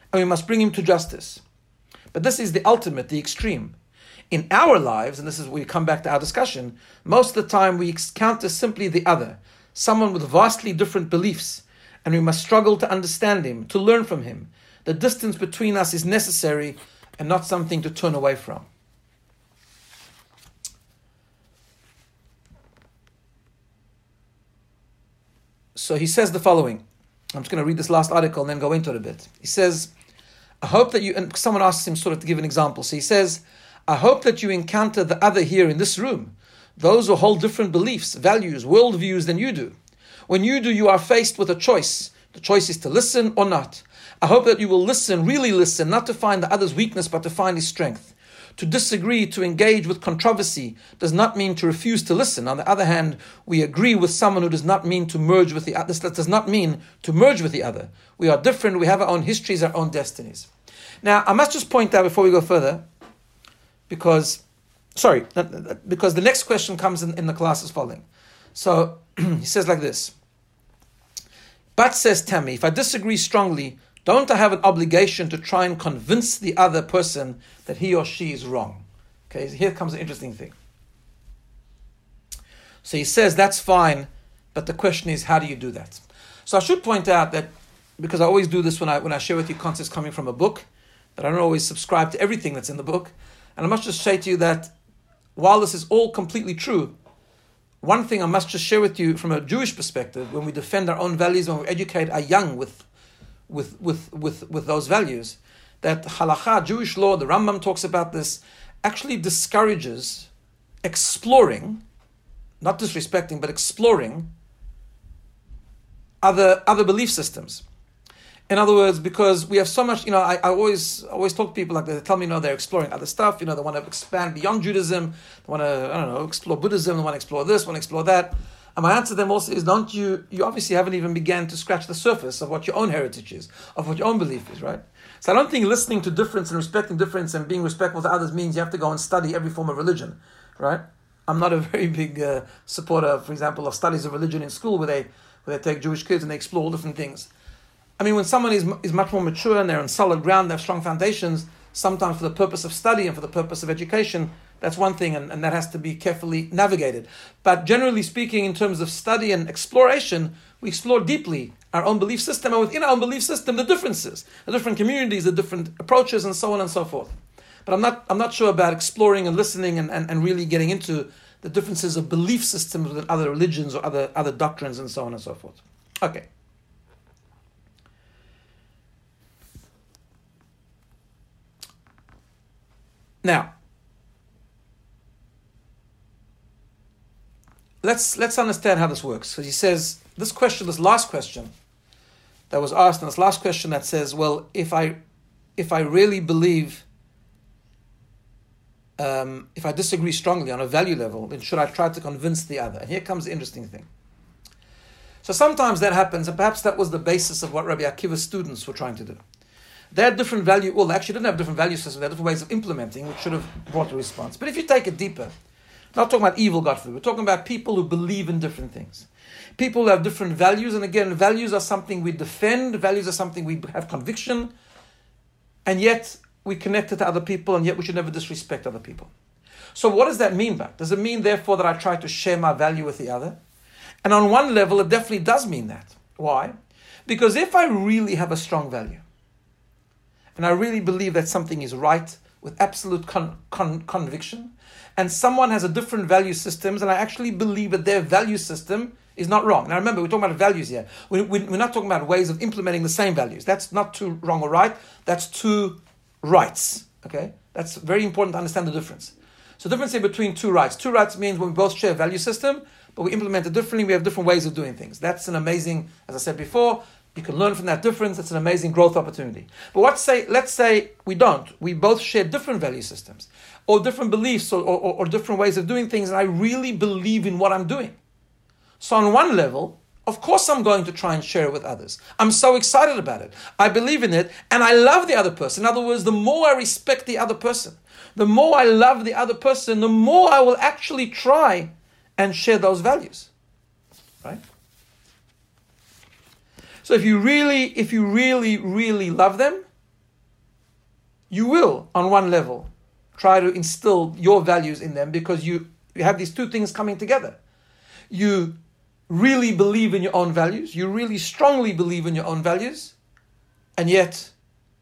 and we must bring him to justice. But this is the ultimate, the extreme. In our lives, and this is where we come back to our discussion, most of the time we encounter simply the other, someone with vastly different beliefs, and we must struggle to understand him, to learn from him. The distance between us is necessary and not something to turn away from. So he says the following. I'm just going to read this last article and then go into it a bit. He says, I hope that you, and someone asks him sort of to give an example. So he says, I hope that you encounter the other here in this room, those who hold different beliefs, values, worldviews than you do. When you do, you are faced with a choice. The choice is to listen or not. I hope that you will listen, really listen, not to find the other's weakness, but to find his strength. To disagree, to engage with controversy, does not mean to refuse to listen. On the other hand, we agree with someone who does not mean to merge with the other. This does not mean to merge with the other. We are different. We have our own histories, our own destinies. Now, I must just point out before we go further, because, sorry, because the next question comes in, in the class as following. So he says like this. But, says Tammy, if I disagree strongly, don't I have an obligation to try and convince the other person that he or she is wrong? Okay, here comes the interesting thing. So he says that's fine, but the question is, how do you do that? So I should point out that, because I always do this when I when I share with you concepts coming from a book, that I don't always subscribe to everything that's in the book. And I must just say to you that while this is all completely true, one thing I must just share with you from a Jewish perspective, when we defend our own values, when we educate our young with with with with, with those values, that halakha, Jewish law, the Rambam talks about this, actually discourages exploring, not disrespecting, but exploring other other belief systems. In other words, because we have so much, you know, I, I always always talk to people like that. They tell me, you know, they're exploring other stuff. You know, they want to expand beyond Judaism. They want to, I don't know, explore Buddhism. They want to explore this, want to explore that. And my answer to them also is, don't you, you obviously haven't even began to scratch the surface of what your own heritage is, of what your own belief is, right? So I don't think listening to difference and respecting difference and being respectful to others means you have to go and study every form of religion, right? I'm not a very big uh, supporter, for example, of studies of religion in school where they where they take Jewish kids and they explore all different things. I mean, when someone is is much more mature and they're on solid ground, they have strong foundations, sometimes for the purpose of study and for the purpose of education, that's one thing, and, and that has to be carefully navigated. But generally speaking, in terms of study and exploration, we explore deeply our own belief system, and within our own belief system, the differences, the different communities, the different approaches, and so on and so forth. But I'm not I'm not sure about exploring and listening and, and, and really getting into the differences of belief systems within other religions or other, other doctrines and so on and so forth. Okay. Now, let's let's understand how this works. So he says, this question, this last question that was asked, and this last question that says, well, if I if I really believe, um, if I disagree strongly on a value level, then should I try to convince the other? And here comes the interesting thing. So sometimes that happens, and perhaps that was the basis of what Rabbi Akiva's students were trying to do. They had different value, well, they actually didn't have different value systems, they had different ways of implementing, which should have brought a response. But if you take it deeper, we're not talking about evil, God forbid, we're talking about people who believe in different things. People who have different values, and again, values are something we defend, values are something we have conviction, and yet we connect it to other people, and yet we should never disrespect other people. So what does that mean, but? Does it mean, therefore, that I try to share my value with the other? And on one level, it definitely does mean that. Why? Because if I really have a strong value, and I really believe that something is right with absolute con- con- conviction, and someone has a different value systems, and I actually believe that their value system is not wrong. Now remember, we're talking about values here. We, we, we're not talking about ways of implementing the same values. That's not too wrong or right. That's two rights. Okay? That's very important to understand the difference. So the difference here between two rights. Two rights means when we both share a value system, but we implement it differently, we have different ways of doing things. That's an amazing, as I said before, you can learn from that difference. It's an amazing growth opportunity. But what say, let's say we don't. We both share different value systems or different beliefs or, or, or different ways of doing things, and I really believe in what I'm doing. So on one level, of course I'm going to try and share it with others. I'm so excited about it. I believe in it, and I love the other person. In other words, the more I respect the other person, the more I love the other person, the more I will actually try and share those values. Right? So if you really, if you really, really love them, you will, on one level, try to instill your values in them because you, you have these two things coming together. You really believe in your own values, you really strongly believe in your own values, and yet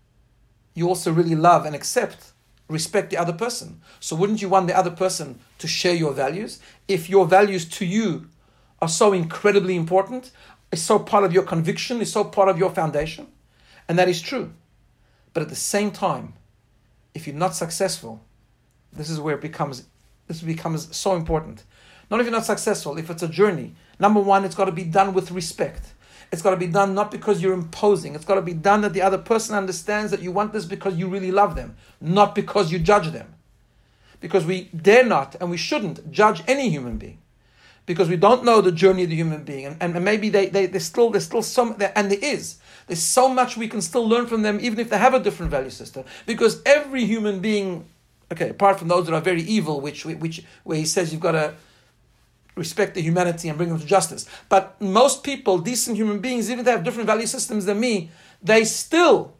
you also really love and accept, respect the other person. So wouldn't you want the other person to share your values? If your values to you are so incredibly important, it's so part of your conviction, it's so part of your foundation, and that is true. But at the same time, if you're not successful, this is where it becomes, this becomes so important. Not if you're not successful, if it's a journey. Number one, it's got to be done with respect. It's got to be done not because you're imposing. It's got to be done that the other person understands that you want this because you really love them, not because you judge them. Because we dare not and we shouldn't judge any human being. Because we don't know the journey of the human being. And, and maybe they, they, there's still, there's still some, and there is. There's so much we can still learn from them, even if they have a different value system. Because every human being, okay, apart from those that are very evil, which, which where he says you've got to respect the humanity and bring them to justice. But most people, decent human beings, even if they have different value systems than me, they still,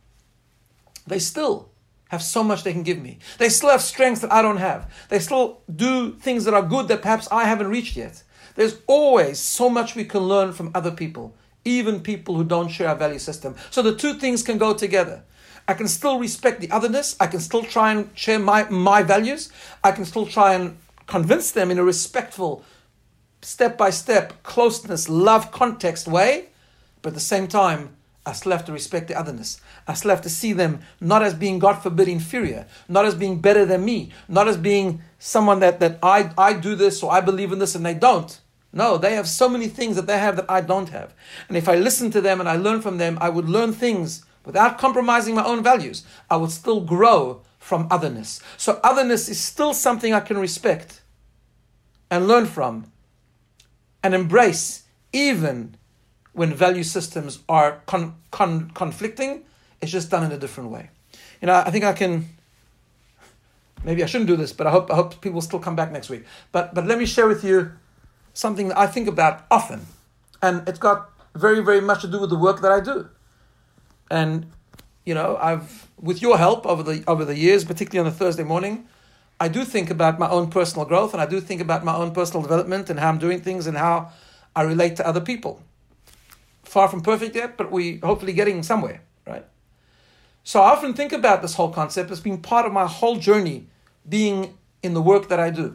they still have so much they can give me. They still have strengths that I don't have. They still do things that are good that perhaps I haven't reached yet. There's always so much we can learn from other people, even people who don't share our value system. So the two things can go together. I can still respect the otherness. I can still try and share my, my values. I can still try and convince them in a respectful, step-by-step, closeness, love context way. But at the same time, I still have to respect the otherness. I still have to see them not as being, God forbid, inferior, not as being better than me, not as being someone that, that I, I do this or I believe in this and they don't. No, they have so many things that they have that I don't have. And if I listen to them and I learn from them, I would learn things without compromising my own values. I would still grow from otherness. So otherness is still something I can respect and learn from and embrace, even when value systems are con- con- conflicting. It's just done in a different way. You know, I think I can, maybe I shouldn't do this, but I hope I hope people still come back next week. But but let me share with you something that I think about often. And it's got very, very much to do with the work that I do. And, you know, I've, with your help over the over the years, particularly on a Thursday morning, I do think about my own personal growth, and I do think about my own personal development and how I'm doing things and how I relate to other people. Far from perfect yet, but we hopefully getting somewhere, right? So I often think about this whole concept as being part of my whole journey, being in the work that I do.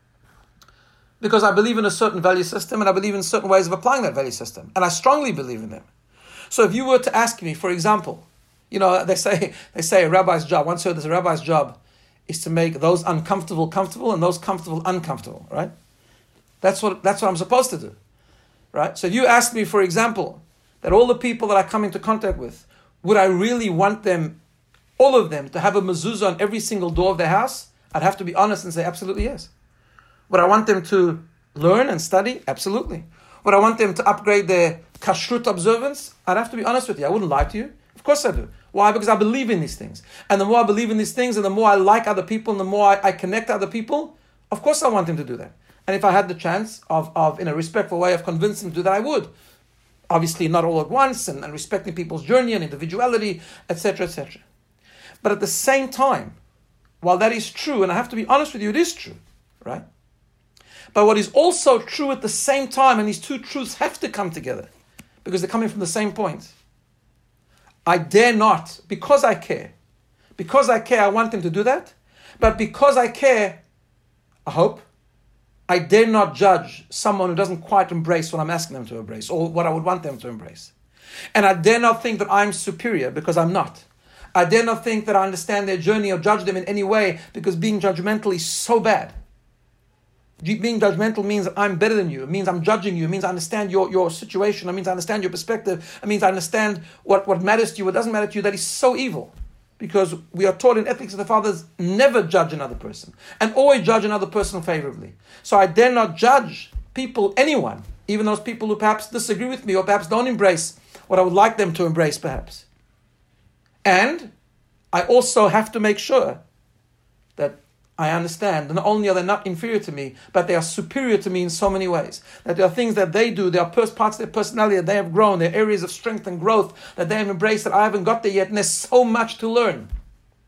Because I believe in a certain value system and I believe in certain ways of applying that value system. And I strongly believe in them. So if you were to ask me, for example, you know, they say they say a rabbi's job, once heard this, a rabbi's job is to make those uncomfortable comfortable and those comfortable uncomfortable, right? That's what that's what I'm supposed to do, right? So if you ask me, for example, that all the people that I come into contact with, would I really want them, all of them, to have a mezuzah on every single door of their house? I'd have to be honest and say absolutely yes. Would I want them to learn and study? Absolutely. Would I want them to upgrade their kashrut observance? I'd have to be honest with you. I wouldn't lie to you. Of course I do. Why? Because I believe in these things. And the more I believe in these things and the more I like other people and the more I, I connect to other people, of course I want them to do that. And if I had the chance of, of in a respectful way of convincing them to do that, I would. Obviously not all at once and, and respecting people's journey and individuality, et cetera, et cetera. But at the same time, while that is true, and I have to be honest with you, it is true, right? But what is also true at the same time, and these two truths have to come together because they're coming from the same point. I dare not, because I care, because I care, I want them to do that. But because I care, I hope, I dare not judge someone who doesn't quite embrace what I'm asking them to embrace or what I would want them to embrace. And I dare not think that I'm superior because I'm not. I dare not think that I understand their journey or judge them in any way because being judgmental is so bad. Being judgmental means that I'm better than you. It means I'm judging you. It means I understand your, your situation. It means I understand your perspective. It means I understand what, what matters to you, what doesn't matter to you. That is so evil. Because we are taught in Ethics of the Fathers, never judge another person. And always judge another person favorably. So I dare not judge people, anyone, even those people who perhaps disagree with me or perhaps don't embrace what I would like them to embrace perhaps. And I also have to make sure that I understand, not only are they not inferior to me, but they are superior to me in so many ways. That there are things that they do, there are parts of their personality that they have grown, there are areas of strength and growth that they have embraced that I haven't got there yet, and there's so much to learn.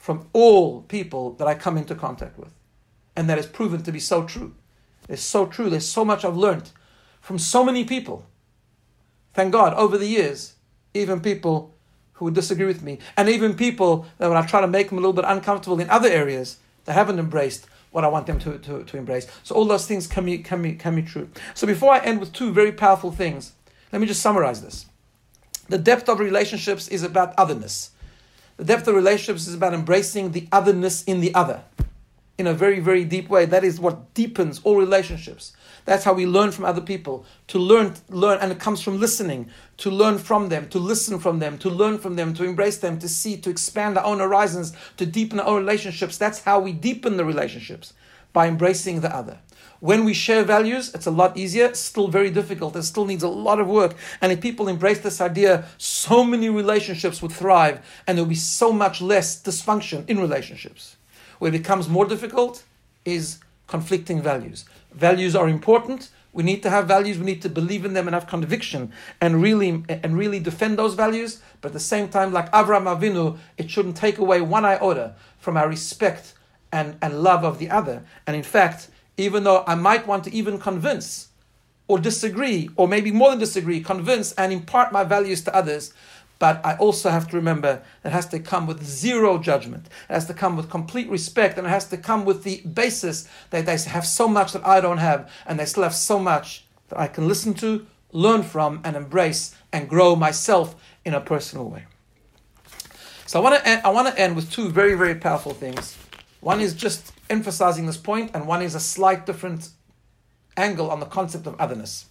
from all people that I come into contact with. And that is proven to be so true. It's so true. There's so much I've learned from so many people. Thank God, over the years, even people who would disagree with me, and even people that when I try to make them a little bit uncomfortable in other areas, they haven't embraced what I want them to, to, to embrace. So all those things can be, can be, can be true. So before I end with two very powerful things, let me just summarize this. The depth of relationships is about otherness. The depth of relationships is about embracing the otherness in the other in a very, very deep way. That is what deepens all relationships. That's how we learn from other people. To learn, learn, and it comes from listening. To learn from them, to listen from them, to learn from them, to embrace them, to see, to expand our own horizons, to deepen our own relationships. That's how we deepen the relationships, by embracing the other. When we share values, it's a lot easier. It's still very difficult. It still needs a lot of work. And if people embrace this idea, so many relationships would thrive, and there will be so much less dysfunction in relationships. Where it becomes more difficult is conflicting values. Values are important. We need to have values. We need to believe in them and have conviction and really and really defend those values. But at the same time, like Avraham Avinu, it shouldn't take away one iota from our respect and, and love of the other. And in fact, even though I might want to even convince or disagree, or maybe more than disagree, convince and impart my values to others, but I also have to remember that it has to come with zero judgment. It has to come with complete respect, and it has to come with the basis that they have so much that I don't have, and they still have so much that I can listen to, learn from, and embrace, and grow myself in a personal way. So I want to end, I want to end with two very, very powerful things. One is just emphasizing this point, and one is a slight different angle on the concept of otherness.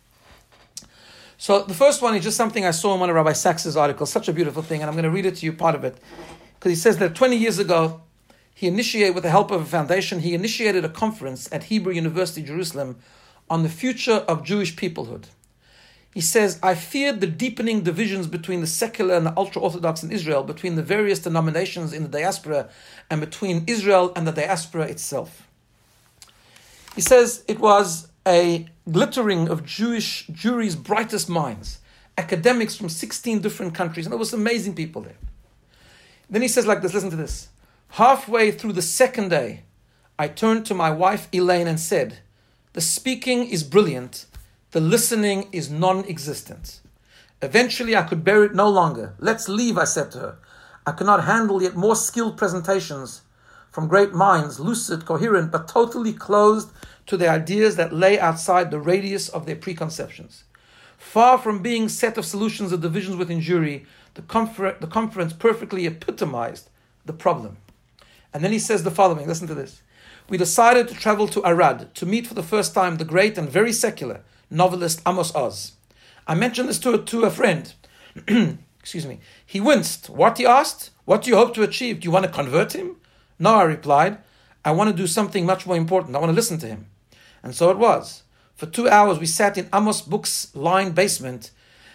So the first one is just something I saw in one of Rabbi Sachs's articles, such a beautiful thing, and I'm going to read it to you, part of it. Because he says that twenty years ago, he initiated, with the help of a foundation, he initiated a conference at Hebrew University, Jerusalem, on the future of Jewish peoplehood. He says, I feared the deepening divisions between the secular and the ultra-Orthodox in Israel, between the various denominations in the diaspora, and between Israel and the diaspora itself. He says it was a glittering of Jewish Jewry's brightest minds, academics from sixteen different countries, and there was amazing people there. Then he says like this, listen to this. Halfway through the second day, I turned to my wife Elaine and said, the speaking is brilliant, the listening is non-existent. Eventually I could bear it no longer. Let's leave, I said to her. I could not handle yet more skilled presentations from great minds, lucid, coherent, but totally closed to the ideas that lay outside the radius of their preconceptions. Far from being set of solutions or divisions within Jewry, the, confer- the conference perfectly epitomized the problem. And then he says the following, listen to this. We decided to travel to Arad to meet for the first time the great and very secular novelist Amos Oz. I mentioned this to, to a friend. Excuse me. He winced. What, he asked? What do you hope to achieve? Do you want to convert him? No, I replied. I want to do something much more important. I want to listen to him. And so it was. For two hours we sat in Amos Book's lined basement.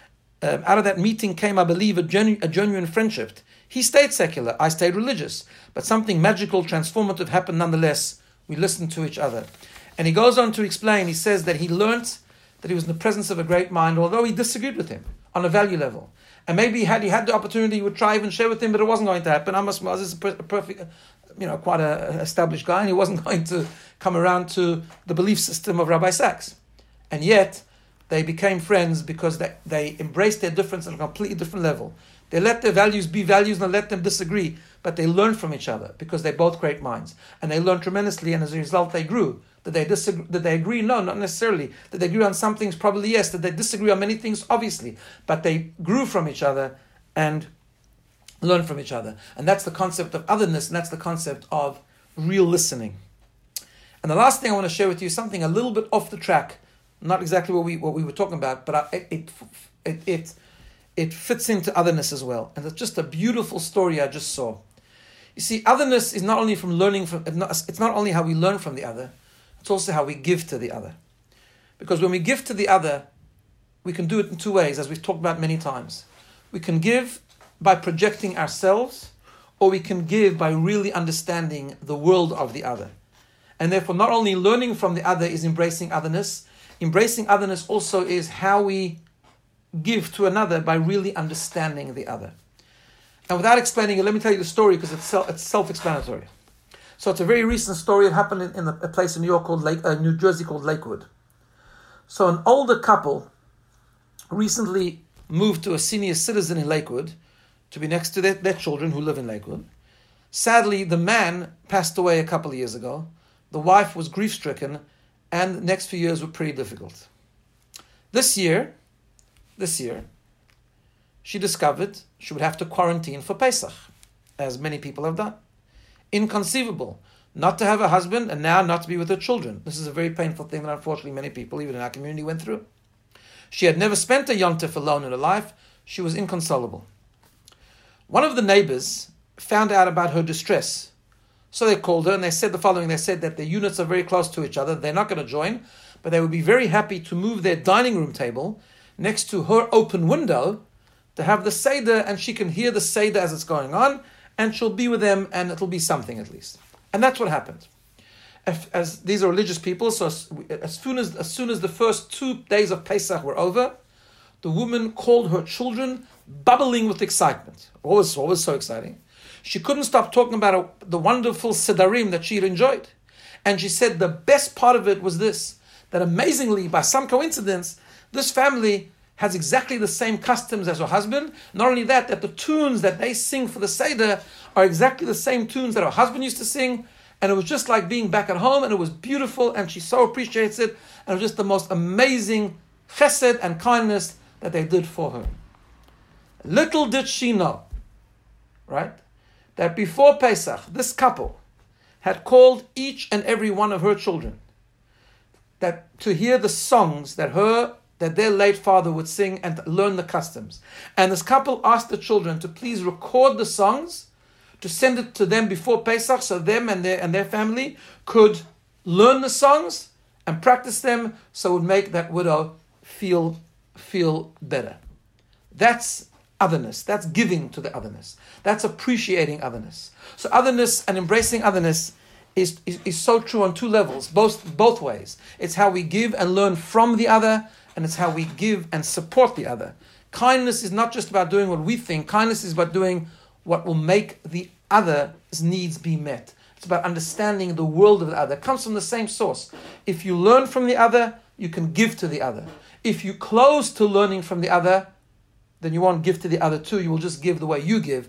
Um, out of that meeting came, I believe, a, genu- a genuine friendship. He stayed secular, I stayed religious. But something magical, transformative happened nonetheless. We listened to each other. And he goes on to explain, he says that he learnt that he was in the presence of a great mind, although he disagreed with him on a value level. And maybe had he had the opportunity, he would try even share with him, but it wasn't going to happen. Amos Oz is a perfect, you know, quite a established guy, and he wasn't going to come around to the belief system of Rabbi Sachs. And yet, they became friends because they, they embraced their difference on a completely different level. They let their values be values and let them disagree, but they learned from each other because they're both great minds. And they learned tremendously, and as a result, they grew. Did they disagree? Did they agree? No, not necessarily. Did they agree on some things? Probably yes. Did they disagree on many things? Obviously. But they grew from each other and learned from each other. And that's the concept of otherness, and that's the concept of real listening. And the last thing I want to share with you is something a little bit off the track, not exactly what we what we were talking about, but I, it, it it it fits into otherness as well. And it's just a beautiful story I just saw. You see, otherness is not only from learning from, it's not only how we learn from the other, it's also how we give to the other. Because when we give to the other, we can do it in two ways, as we've talked about many times. We can give by projecting ourselves, or we can give by really understanding the world of the other. And therefore, not only learning from the other is embracing otherness, embracing otherness also is how we give to another by really understanding the other. And without explaining it, let me tell you the story because it's, self, it's self-explanatory. So it's a very recent story. It happened in, in a place in New York called Lake, uh, New Jersey called Lakewood. So an older couple recently moved to a senior citizen in Lakewood to be next to their, their children who live in Lakewood. Sadly, the man passed away a couple of years ago. The wife was grief-stricken, and the next few years were pretty difficult. This year, this year, she discovered she would have to quarantine for Pesach, as many people have done. Inconceivable. Not to have a husband and now not to be with her children. This is a very painful thing that unfortunately many people, even in our community, went through. She had never spent a yontif alone in her life. She was inconsolable. One of the neighbors found out about her distress. So they called her and they said the following. They said that their units are very close to each other. They're not going to join, but they would be very happy to move their dining room table next to her open window to have the Seder, and she can hear the Seder as it's going on, and she'll be with them, and it'll be something at least. And that's what happened. As, as these are religious people, so as, as soon as as soon as the first two days of Pesach were over, the woman called her children, bubbling with excitement. Always, always so exciting. She couldn't stop talking about a, the wonderful Sedarim that she had enjoyed. And she said the best part of it was this, that amazingly, by some coincidence, this family has exactly the same customs as her husband. Not only that, that the tunes that they sing for the Seder are exactly the same tunes that her husband used to sing. And it was just like being back at home, and it was beautiful, and she so appreciates it. And it was just the most amazing chesed and kindness that they did for her. Little did she know, right, that before Pesach, this couple had called each and every one of her children that to hear the songs that her that their late father would sing and learn the customs. And this couple asked the children to please record the songs, to send it to them before Pesach, so them and their and their family could learn the songs and practice them, so it would make that widow feel feel better. That's otherness. That's giving to the otherness. That's appreciating otherness. So otherness and embracing otherness is, is, is so true on two levels, both both ways. It's how we give and learn from the other, and it's how we give and support the other. Kindness is not just about doing what we think. Kindness is about doing what will make the other's needs be met. It's about understanding the world of the other. It comes from the same source. If you learn from the other, you can give to the other. If you close to learning from the other, then you won't give to the other too. You will just give the way you give,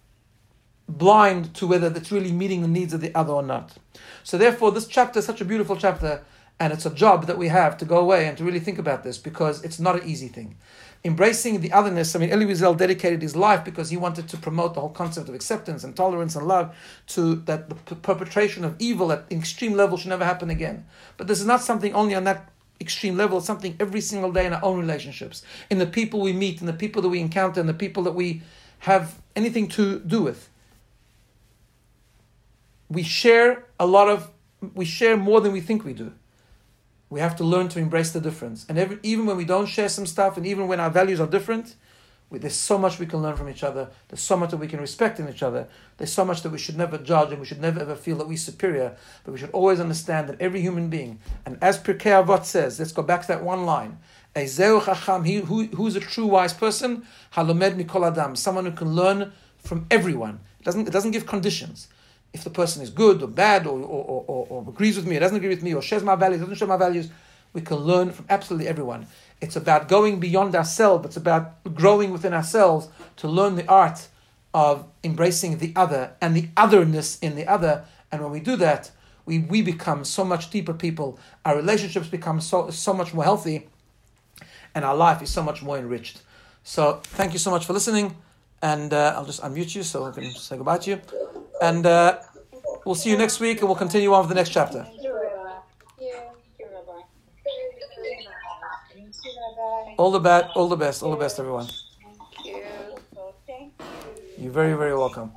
blind to whether that's really meeting the needs of the other or not. So therefore, this chapter is such a beautiful chapter, and it's a job that we have to go away and to really think about this, because it's not an easy thing. Embracing the otherness, I mean, Elie Wiesel dedicated his life because he wanted to promote the whole concept of acceptance and tolerance and love, to that the perpetration of evil at extreme level should never happen again. But this is not something only on that extreme level. It's something every single day in our own relationships, in the people we meet, in the people that we encounter, in the people that we have anything to do with. We share a lot of, we share more than we think we do. We have to learn to embrace the difference. And every, even when we don't share some stuff, and even when our values are different, we, there's so much we can learn from each other. There's so much that we can respect in each other. There's so much that we should never judge, and we should never ever feel that we're superior. But we should always understand that every human being, and as Pirkei Avot says, let's go back to that one line, Ezeu Chacham, he who, who's a true wise person, Halomed Mikol Adam, someone who can learn from everyone. It doesn't, it doesn't give conditions. If the person is good or bad, or, or, or, or agrees with me, or doesn't agree with me, or shares my values, doesn't share my values, we can learn from absolutely everyone. It's about going beyond ourselves. It's about growing within ourselves to learn the art of embracing the other and the otherness in the other. And when we do that, we, we become so much deeper people. Our relationships become so, so much more healthy, and our life is so much more enriched. So thank you so much for listening. And uh, I'll just unmute you so I can say goodbye to you. And uh, we'll see you next week, and we'll continue on with the next chapter. All the best, all the best, all the best, everyone. Thank you. Thank you. You're very, very welcome.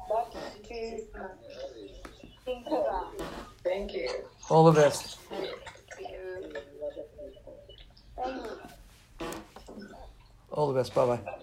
Thank you. All the best. Thank you. Thank you. All the best. Bye bye.